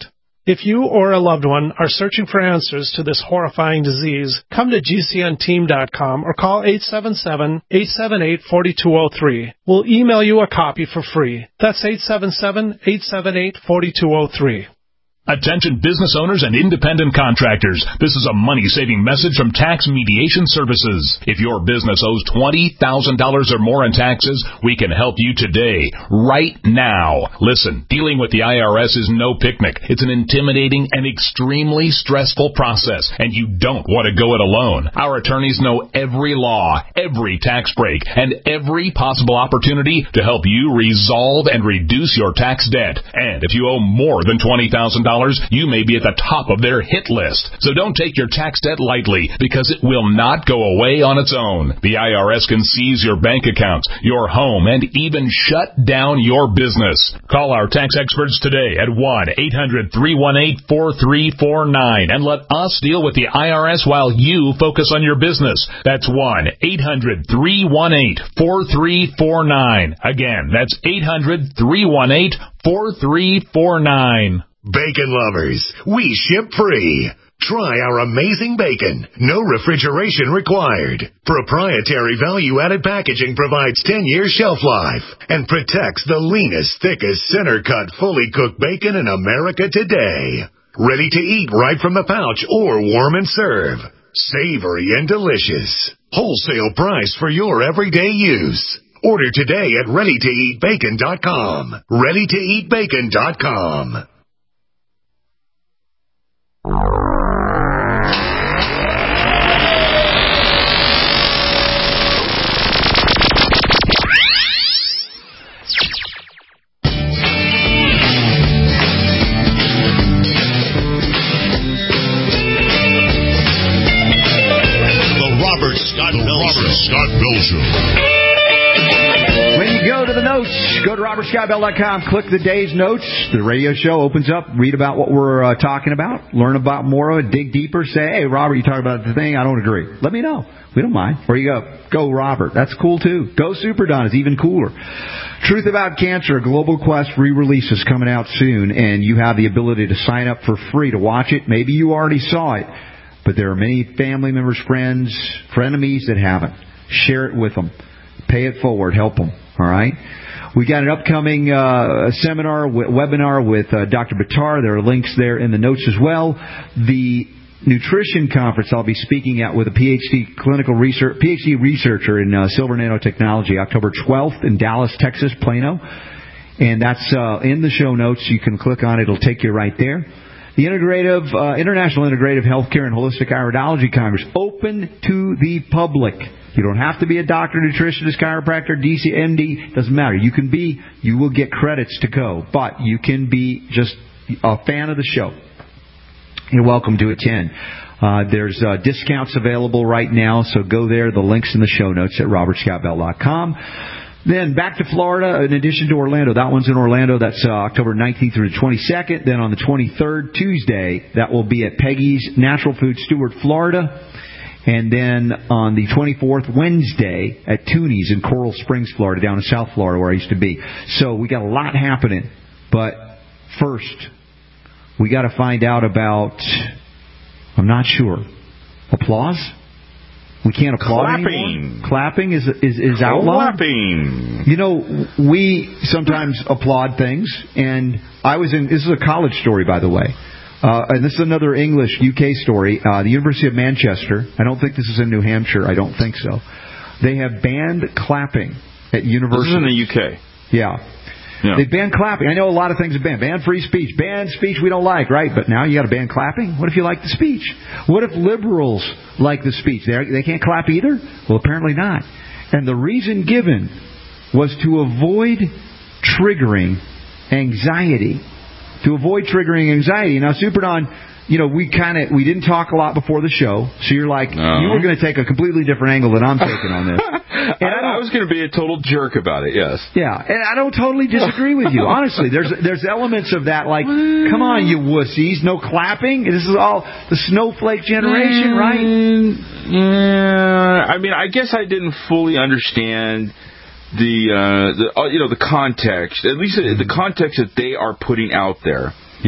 If you or a loved one are searching for answers to this horrifying disease, come to G C N team dot com or call eight seven seven, eight seven eight, four two zero three. We'll email you a copy for free. That's eight seven seven, eight seven eight, four two zero three. Attention business owners and independent contractors. This is a money-saving message from Tax Mediation Services. If your business owes twenty thousand dollars or more in taxes, we can help you today, right now. Listen, dealing with the I R S is no picnic. It's an intimidating and extremely stressful process, and you don't want to go it alone. Our attorneys know every law, every tax break, and every possible opportunity to help you resolve and reduce your tax debt. And if you owe more than twenty thousand dollars, you may be at the top of their hit list. So don't take your tax debt lightly, because it will not go away on its own. The I R S can seize your bank accounts, your home, and even shut down your business. Call our tax experts today at one eight hundred, three one eight, four three four nine and let us deal with the I R S while you focus on your business. That's one eight hundred, three one eight, four three four nine. Again, that's eight hundred, three one eight, four three four nine. Bacon lovers, we ship free. Try our amazing bacon. No refrigeration required. Proprietary value-added packaging provides ten years shelf life and protects the leanest, thickest, center-cut, fully cooked bacon in America today. Ready to eat right from the pouch or warm and serve. Savory and delicious. Wholesale price for your everyday use. Order today at ready to eat bacon dot com. ready to eat bacon dot com. Robert Scott Bell Robert Scott Bell Show. When you go to the notes, go to robert scott bell dot com, click the day's notes. The radio show opens up, read about what we're uh, talking about, learn about more of it, dig deeper, say, hey, Robert, you talking about the thing, I don't agree. Let me know. We don't mind. Where you go? Go Robert. That's cool, too. Go Super Don is even cooler. Truth About Cancer, a Global Quest re-release is coming out soon, and you have the ability to sign up for free to watch it. Maybe you already saw it, but there are many family members, friends, frenemies that haven't. Share it with them. Pay it forward. Help them. All right? We got an upcoming uh, seminar, w- webinar with uh, Doctor Bitar. There are links there in the notes as well. The nutrition conference I'll be speaking at with a P H D clinical research, P H D researcher in uh, silver nanotechnology, October twelfth in Dallas, Texas, Plano. And that's uh, in the show notes. You can click on it. It'll take you right there. The Integrative, uh, International Integrative Healthcare and Holistic Iridology Congress, open to the public. You don't have to be a doctor, nutritionist, chiropractor, D C, M D. Doesn't matter. You can be, you will get credits to go. But you can be just a fan of the show. You're welcome to attend. Uh, there's uh, discounts available right now, so go there. The link's in the show notes at robert scott bell dot com. Then back to Florida, in addition to Orlando. That one's in Orlando. That's uh, October nineteenth through the twenty-second. Then on the twenty-third, Tuesday, that will be at Peggy's Natural Food Stewart, Florida. And then on the twenty-fourth, Wednesday, at Tooney's in Coral Springs, Florida, down in South Florida where I used to be. So we got a lot happening. But first, we got to find out about, I'm not sure, applause? We can't applaud Clapping. anymore? Clapping is is is outlawed. Clapping. You know, we sometimes applaud things, and I was in. This is a college story, by the way, uh, and this is another English U K story. Uh, the University of Manchester. I don't think this is in New Hampshire. I don't think so. They have banned clapping at universities. This is in the U K. Yeah. Yeah. They ban clapping. I know a lot of things have banned. Ban free speech. Ban speech we don't like, right? But now you got to ban clapping? What if you like the speech? What if liberals like the speech? They they can't clap either? Well, apparently not. And the reason given was to avoid triggering anxiety. To avoid triggering anxiety. Now, Super Don, you know, we kind of, we didn't talk a lot before the show, so you're like, no. you were going to take a completely different angle than I'm taking on this. And I, I was going to be a total jerk about it, yes. Yeah, and I don't totally disagree with you. Honestly, there's there's elements of that like, come on, you wussies, no clapping? This is all the snowflake generation, right? Yeah, I mean, I guess I didn't fully understand the, uh, the uh, you know, the context, at least the context that they are putting out there. Yeah.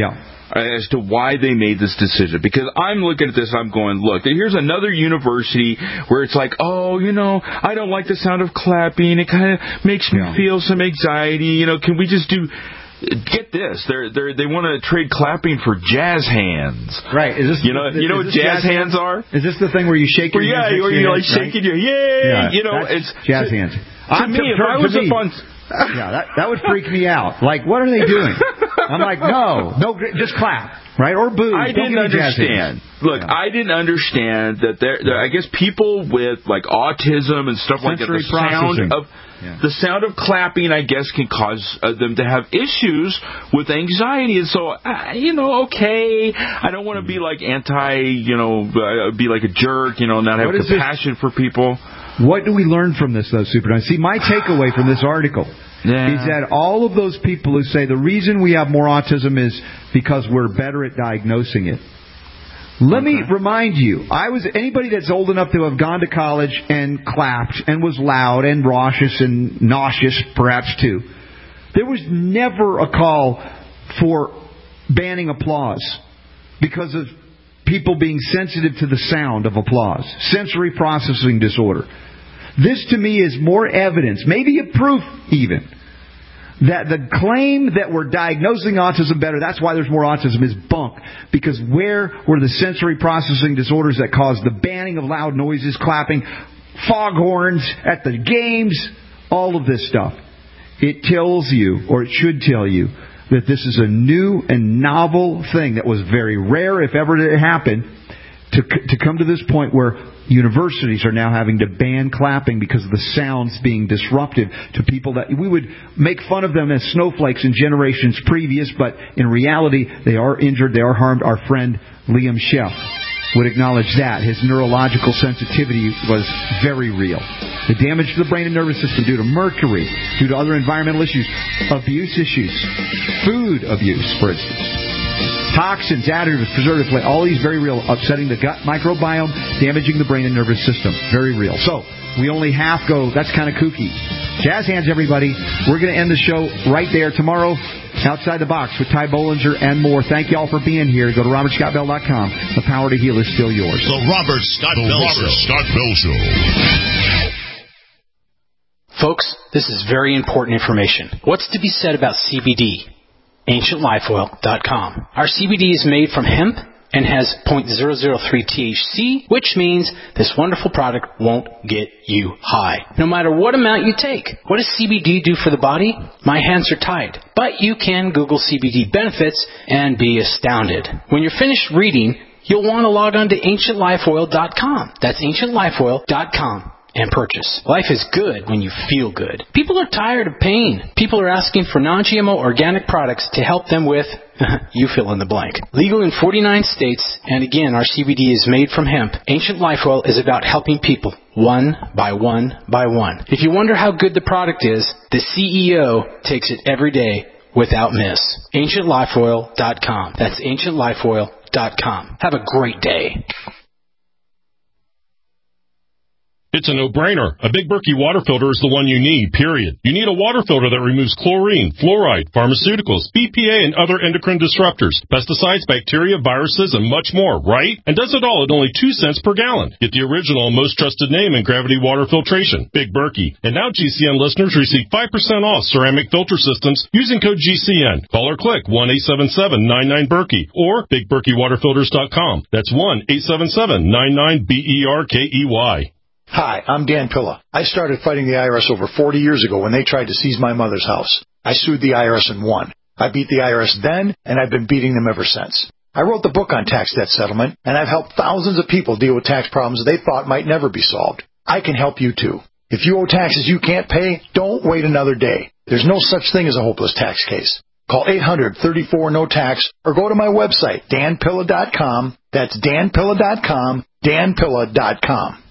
as to why they made this decision. Because I'm looking at this, I'm going, look, here's another university where it's like, oh, you know, I don't like the sound of clapping. It kind of makes me yeah. feel some anxiety. You know, can we just do... Get this, they're they they want to trade clapping for jazz hands. Right? Is this you know is, you know what jazz, jazz hands, hands are? Is this the thing where you shake your yeah, hands? Where you're like shaking right? your yay? Yeah, you know, it's jazz to, hands. To I'm me, if I was up on, yeah, that that would freak me out. Like, what are they doing? I'm like, no, no, just clap, right? Or boo. I Don't didn't understand. Look, yeah. I didn't understand that there. there I guess people with like autism and stuff Sensory like that, the sound of. Yeah. The sound of clapping, I guess, can cause uh, them to have issues with anxiety. And so, uh, you know, okay, I don't want to be like anti, you know, uh, be like a jerk, you know, not have compassion this? for people. What do we learn from this, though, Super? See, my takeaway from this article yeah. is that all of those people who say the reason we have more autism is because we're better at diagnosing it. Let okay. me remind you, I was anybody that's old enough to have gone to college and clapped and was loud and raucous and nauseous, perhaps too. There was never a call for banning applause because of people being sensitive to the sound of applause. Sensory processing disorder. This to me is more evidence, maybe a proof even, that the claim that we're diagnosing autism better, that's why there's more autism, is bunk. Because where were the sensory processing disorders that caused the banning of loud noises, clapping, foghorns at the games, all of this stuff? It tells you, or it should tell you, that this is a new and novel thing that was very rare, if ever it happened, to to come to this point where universities are now having to ban clapping because of the sounds being disruptive to people that we would make fun of them as snowflakes in generations previous, but in reality they are injured, they are harmed. Our friend Liam Sheff would acknowledge that. His neurological sensitivity was very real. The damage to the brain and nervous system due to mercury, due to other environmental issues, abuse issues, food abuse, for instance. Toxins, additives, preservatives, all these very real, upsetting the gut microbiome, damaging the brain and nervous system. Very real. So, we only half go, that's kind of kooky. Jazz hands, everybody. We're going to end the show right there tomorrow, Outside the Box with Ty Bollinger and more. Thank you all for being here. Go to robert scott bell dot com. The power to heal is still yours. The Robert Scott Bell Show. Robert Scott Bell Show. Folks, this is very important information. What's to be said about C B D? ancient life oil dot com. Our C B D is made from hemp and has zero point zero zero three T H C, which means this wonderful product won't get you high, no matter what amount you take. What does C B D do for the body? My hands are tied. But you can Google C B D benefits and be astounded. When you're finished reading, you'll want to log on to ancient life oil dot com. That's ancient life oil dot com. And purchase. Life is good when you feel good. People are tired of pain. People are asking for non-G M O organic products to help them with, you fill in the blank. Legal in forty-nine states, and again, our C B D is made from hemp. Ancient Life Oil is about helping people one by one by one. If you wonder how good the product is, the C E O takes it every day without miss. ancient life oil dot com. That's ancient life oil dot com. Have a great day. It's a no-brainer. A Big Berkey water filter is the one you need, period. You need a water filter that removes chlorine, fluoride, pharmaceuticals, B P A, and other endocrine disruptors, pesticides, bacteria, viruses, and much more, right? And does it all at only two cents per gallon. Get the original and most trusted name in gravity water filtration, Big Berkey. And now G C N listeners receive five percent off ceramic filter systems using code G C N. Call or click one eight seven seven nine nine Berkey or big berkey water filters dot com. That's one eight seven seven nine nine B E R K E Y. Hi, I'm Dan Pilla. I started fighting the I R S over forty years ago when they tried to seize my mother's house. I sued the I R S and won. I beat the I R S then, and I've been beating them ever since. I wrote the book on tax debt settlement, and I've helped thousands of people deal with tax problems they thought might never be solved. I can help you too. If you owe taxes you can't pay, don't wait another day. There's no such thing as a hopeless tax case. Call eight hundred, thirty-four, no tax or go to my website, dan pilla dot com. That's dan pilla dot com, dan pilla dot com.